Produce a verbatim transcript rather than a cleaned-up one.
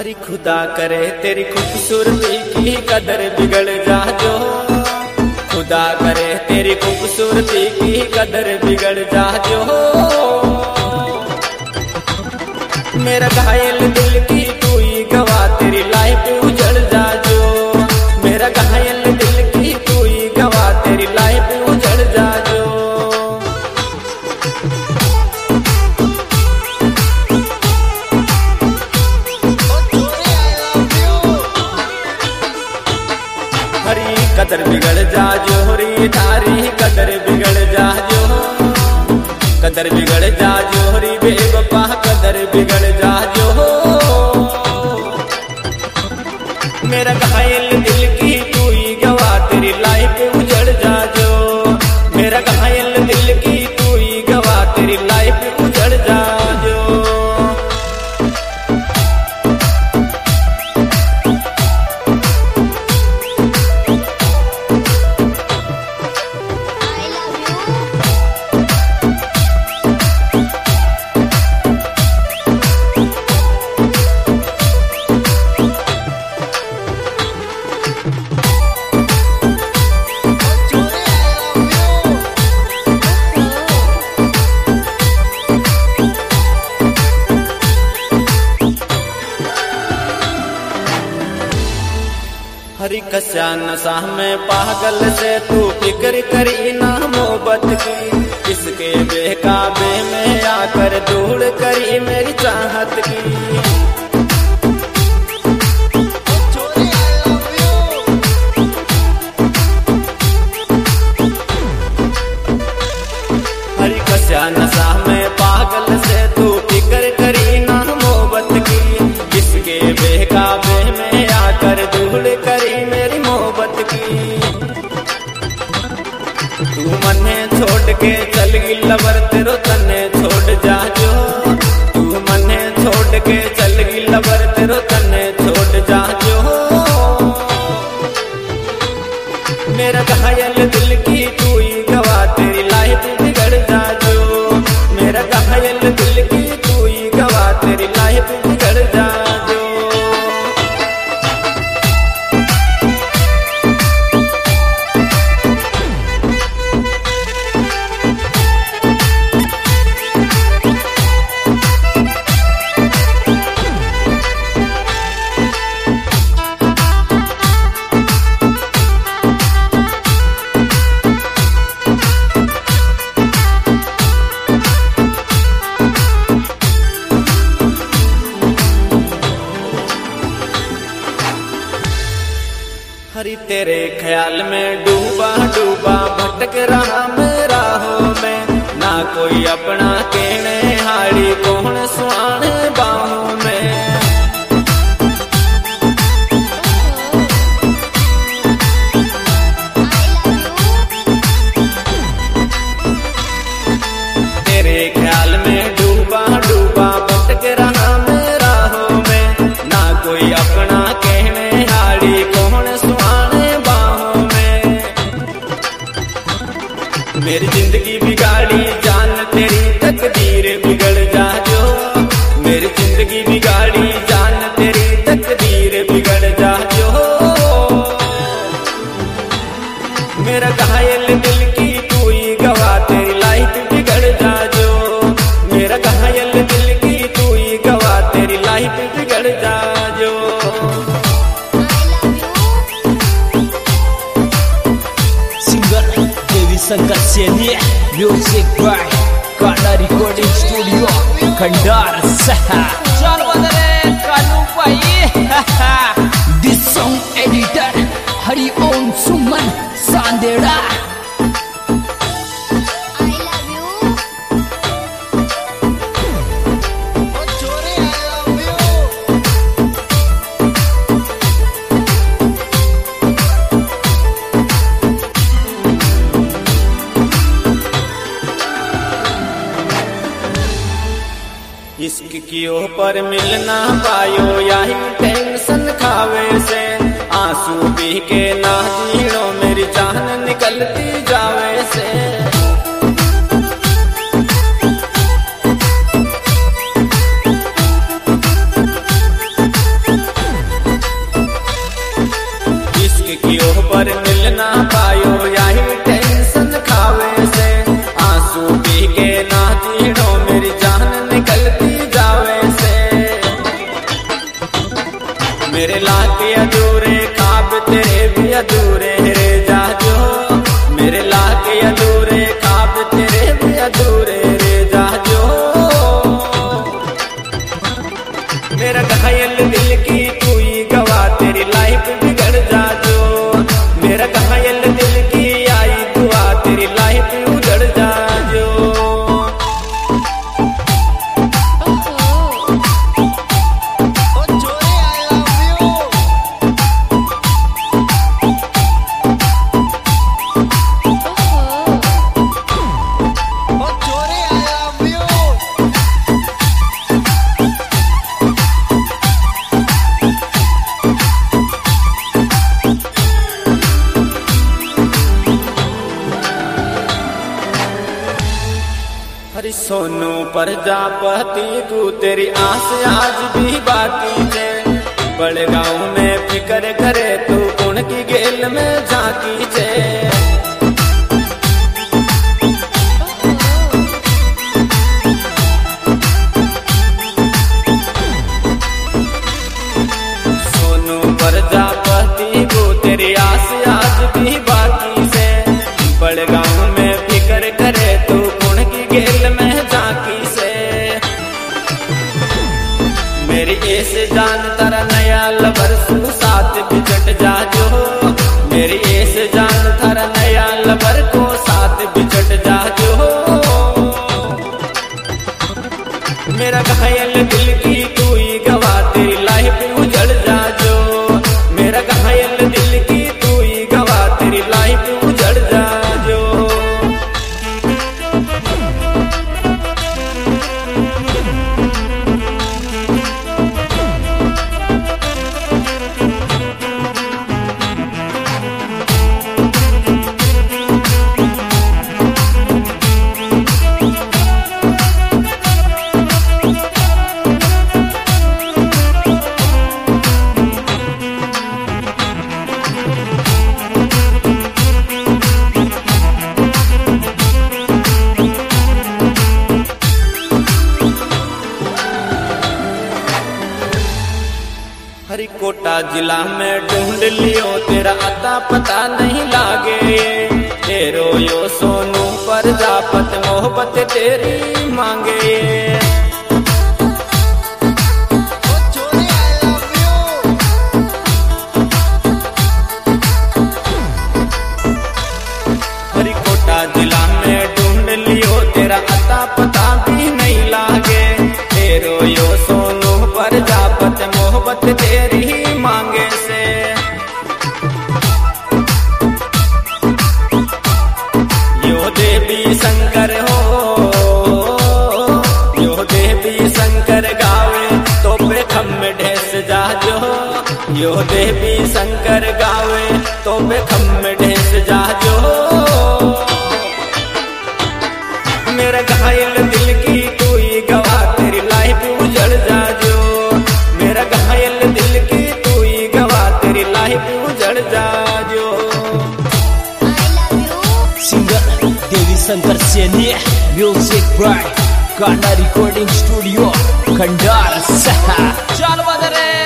हरी खुदा करे तेरी खूबसूरती की कदर बिगड़ जा जो, खुदा करे तेरी खूबसूरती की कदर बिगड़ जा जो। मेरा घायल दिल की तू ही गवा तेरी लाइफ उजड़ जा जो, मेरा घायल दिल की तू ही गवा तेरी लाइफ उजड़ जा जो। हरी कदर बिगड़ जा जो, हरी तारी कदर बिगड़ जा जो, कदर बिगड़ जा जो, हरी बेवफा कदर बिगड़ जा जो। मेरा घायल दिल की तू ही गवा तेरी लाइफ उजड़ जा जो, मेरा घायल दिल की तू ही गवा तेरी लाइफ उजड़ जा जो। हरी कस्या नशा में पागल से तू फिक्र करी ना मोहब्बत की, किसके बेकाबे में आकर धूल करी मेरी चाहत की। हरी कस्या नशा में पागल से तू फिक्र करी ना मोहब्बत की, किसके बेकाबे में आकर धूल करी मेरी मोहब्बत की। तू मने छोड़ के चल गई लवर तेरो तने छोड़ जा जो, तू मने छोड़ के चल गई लवर तेरो तने छोड़ जा जो। मेरा घायल दिल की तू ही गवा तेरी लाइफ बिगड़ जा जो, मेरा घायल दिल की तू ही गवा तेरी लाइफ बिगड़ जा जो। हरी तेरे ख्याल में डूबा डूबा भटक रहा मेरा हो मैं, ना कोई अपना कहने हाड़ी कौन सुहाने बाहों में। तेरे ख्याल में डूबा डूबा भटक रहा मेरा हो मैं, ना कोई अपना कहने हाड़ी कौन सुहाने बाहों में। मेरी जिंदगी बिगाड़ी जान तेरी तकदीर बिगड़ जा जो, मेरी जिंदगी बिगाड़ी जान तेरी तकदीर बिगड़ जा जो। मेरा घायल दिल की तू ही गवा तेरी लाइफ बिगड़ जा जो, मेरा घायल दिल की तू ही गवा तेरी लाइफ बिगड़ जा जो। Shankar Saini music by Kana recording studio Khandar सहा। चल बदले कानू भाई this song editor Hari Om Suman Sandera. इश्क कियो पर मिलना पायो यही टेंशन खावे से, आंसू पी के ना जीणो मेरी जान निकलती जावे से। लागे अधूरे, ख्वाब तेरे भी अधूरे रे जा जो। मेरा घायल दिल की तू ही गवा, तेरी लाइफ बिगड़ जा जो। मेरा घायल दिल की आई दुआ, तेरी लाइफ उजड़ जा जो। हरी सोनू प्रजापति तू, तेरी आस आज भी बाकी है। बड़े गांव में फिकर करे तू, कौन की गेल में झांकी है। सोनू प्रजापति तू, तेरी आस आज भी बाकी है। बड़े गांव में फिकर करे तू, गेल में झांकी से। मेरी ऐसे जान तारा नया लबर सू साथ बिछट जा जो। मेरी ऐसे जान तारा नया लबर को साथ बिछट जा जो। मेरा घायल दिल की तू ही गवा, तेरी लाइफ उजड़ जा जो। मेरा घायल दिल की तू ही गवा, तेरी लाइफ उजड़ जा जो। हरिकोटा जिला में ढूंढ लियो, तेरा अता पता नहीं लागे। तेरो यो सोनू प्रजापति मोहब्बत तेरी मांगे। हरिकोटा जिला में ढूंढ लियो, तेरा अता पता भी नहीं लागे। तेरो यो सोनू प्रजापति मोहब्बत तेरी मांगे से। यो देवी शंकर हो, यो देवी शंकर गावे तो पे खम ढेस जा जो। यो देवी शंकर गावे तो पे खम ढेस जा जो। मेरा घायल दिल की तू ही गवा, तेरी लाइफ उजड़ जा जो। मेरा घायल दिल की तू ही गवा, तेरी लाइफ उजड़ जा जो। Singer Devi Shankar Saini, music by Kanha recording studio Khandar सहा। चल बदरे